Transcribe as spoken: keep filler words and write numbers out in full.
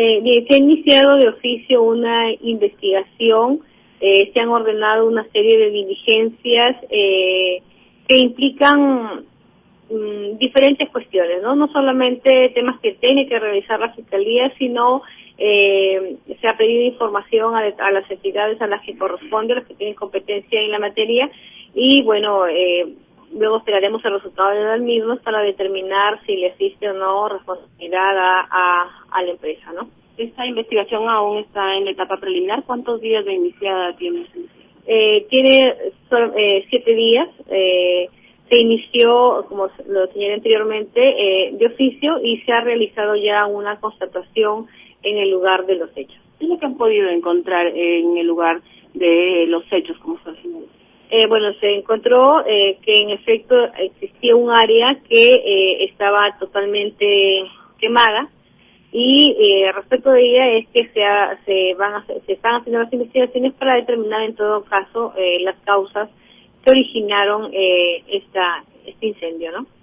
Eh, bien, se ha iniciado de oficio una investigación, eh, se han ordenado una serie de diligencias eh, que implican mm, diferentes cuestiones, ¿no? No solamente temas que tiene que realizar la Fiscalía, sino eh, se ha pedido información a, a las entidades a las que corresponde, a las que tienen competencia en la materia, y bueno, eh, luego esperaremos el resultado de las mismas para determinar si le existe o no responsabilidad a, a, a la empresa, ¿no? Esta investigación aún está en la etapa preliminar. ¿Cuántos días de iniciada tiene? Eh, tiene so, eh, siete días. Eh, se inició, como lo señalé anteriormente, eh, de oficio y se ha realizado ya una constatación en el lugar de los hechos. ¿Qué es lo que han podido encontrar en el lugar de los hechos, como está señalando? Eh, bueno, se encontró eh, que en efecto existía un área que eh, estaba totalmente quemada y eh, respecto de ella es que se, ha, se van a, se están haciendo las investigaciones para determinar en todo caso eh, las causas que originaron eh, esta este incendio, ¿no?